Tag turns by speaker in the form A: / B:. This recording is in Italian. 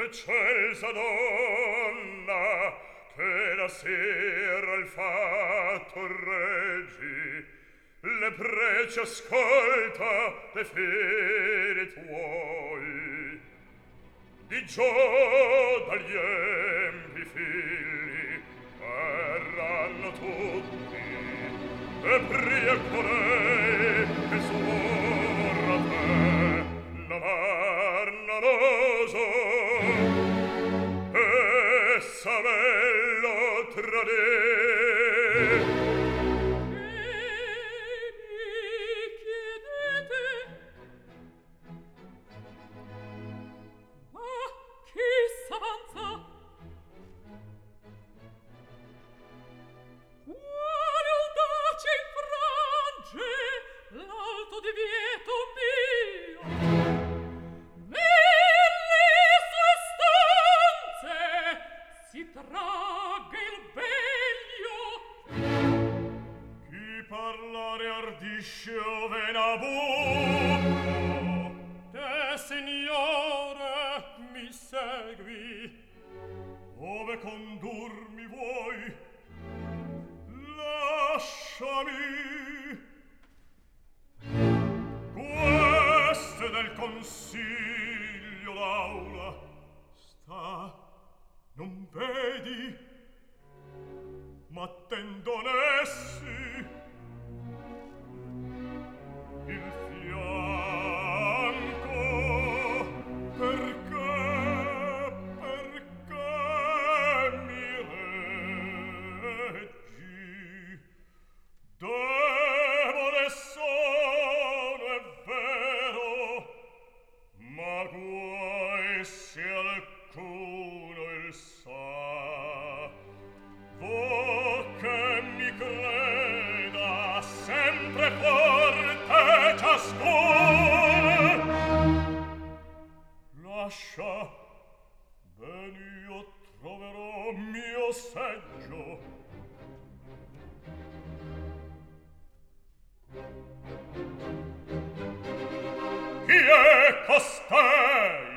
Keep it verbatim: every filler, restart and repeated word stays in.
A: eccelsa donna, che la sera il fatto reggi, le prece ascolta le fere tuoi. Di giò dagli empi figli erranno tutti, e pria colei che suora te n'amar nanoso, e s'avello tradè.
B: L'alto divieto mio nelle sue stanze si tragga il veglio.
A: Chi parlare ardisce ove nabucco?
B: Te, signore, mi segui.
A: Ove condurmi vuoi? Lasciami. Queste del consiglio l'aula sta, non vedi? Ma tendono essi il fianco, perché, perché mi reggi? Debole sono, è vero, ma guai se alcuno il sa. Vo che mi creda sempre forte ciascuno. Lascia, ben io troverò mio seggio. Chi è costei?